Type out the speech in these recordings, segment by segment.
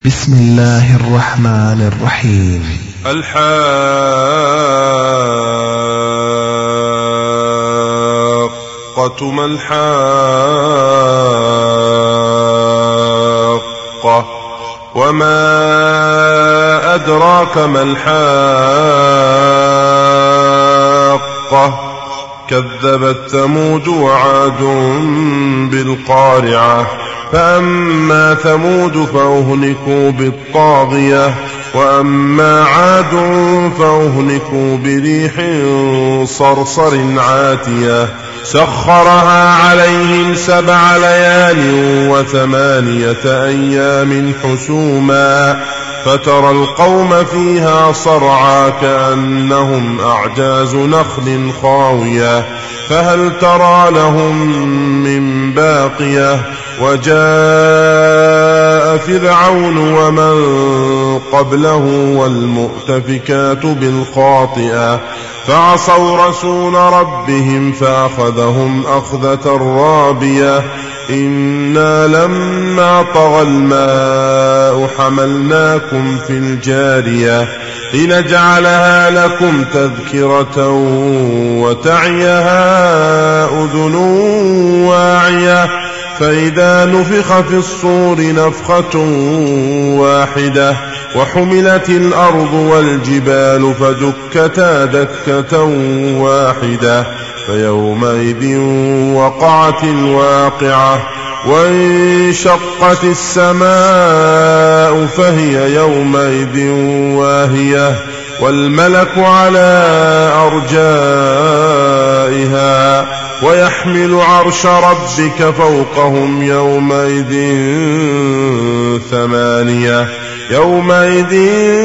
بسم الله الرحمن الرحيم. الحاقة ما الحاقة وما أدراك ما الحاقة كذبت ثمود وعاد بالقارعة فأما ثمود فأهلكوا بالطاغية وأما عاد فأهلكوا بريح صرصر عاتية سخرها عليهم 7 ليال و8 أيام حسوما فترى القوم فيها صرعى كأنهم أعجاز نخل خاوية فهل ترى لهم من باقية وجاء فرعون ومن قبله والمؤتفكات بالخاطئة فعصوا رسول ربهم فأخذهم أخذة رابية إنا لما طغى الماء حملناكم في الجارية لنجعلها لكم تذكرة وتعيها أذن واعية فإذا نفخ في الصور نفخة واحدة وحملت الأرض والجبال فدكتا دكة واحدة فيومئذ وقعت الواقعة وانشقت السماء فهي يومئذ واهية والملك على أرجائها ويحمل عرش ربك فوقهم يومئذ 8 يومئذ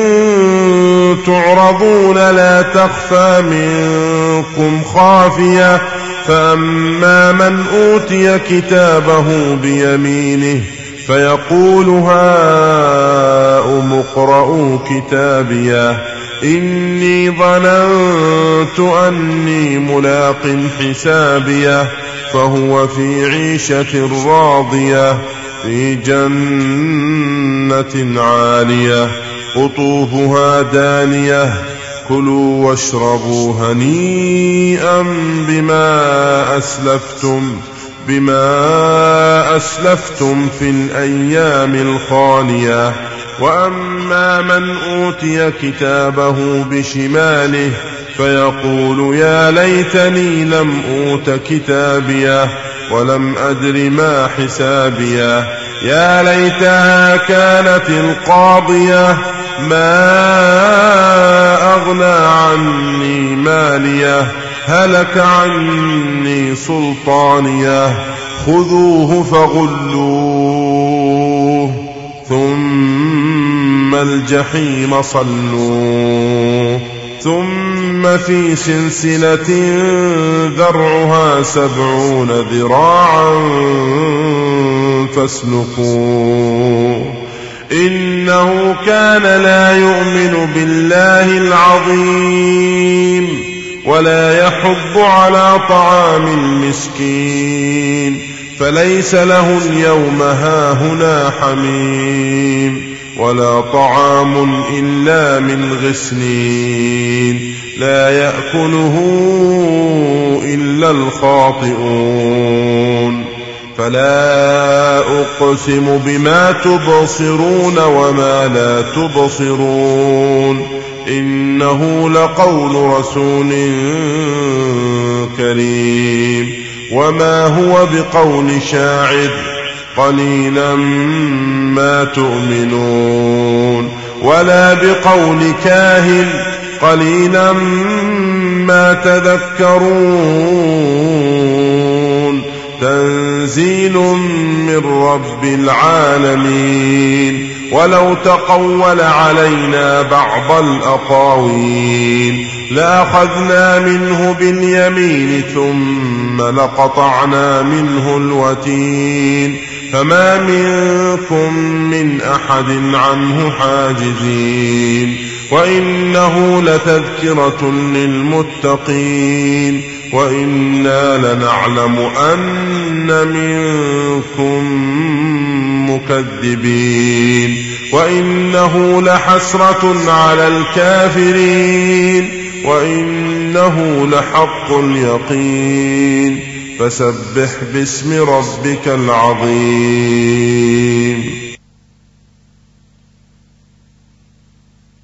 تعرضون لا تخفى منكم خافية فأما من أوتي كتابه بيمينه فيقول هاؤم اقرءوا كتابيه إني ظننت أني ملاق حسابيه فهو في عيشة راضية في جنة عالية قطوفها دانية كلوا واشربوا هنيئا بما أسلفتم في الأيام الخالية وأما من أوتي كتابه بشماله فيقول يا ليتني لم أوت كتابيه ولم أدر ما حسابيه يا ليتها كانت القاضية ما أغنى عني ماليه هلك عني سلطانيه خذوه فغلوه ثم الجحيم صلوه ثم في سلسلة ذرعها 70 ذراعا فاسلكوه إنه كان لا يؤمن بالله العظيم ولا يحض على طعام المسكين فليس له اليوم هاهنا حميم ولا طعام إلا من غسلين لا يأكله إلا الخاطئون فلا أقسم بما تبصرون وما لا تبصرون إنه لقول رسول كريم وما هو بقول شاعر قليلا ما تؤمنون ولا بقول كاهن قليلا ما تذكرون تنزيل من رب العالمين ولو تقول علينا بعض الأقاويل لأخذنا منه باليمين ثم لقطعنا منه الوتين فما منكم من أحد عنه حاجزين وإنه لتذكرة للمتقين وإنا لنعلم أن منكم مكذبين وإنه لحسرة على الكافرين وإنه لحق اليقين فسبح باسم ربك العظيم.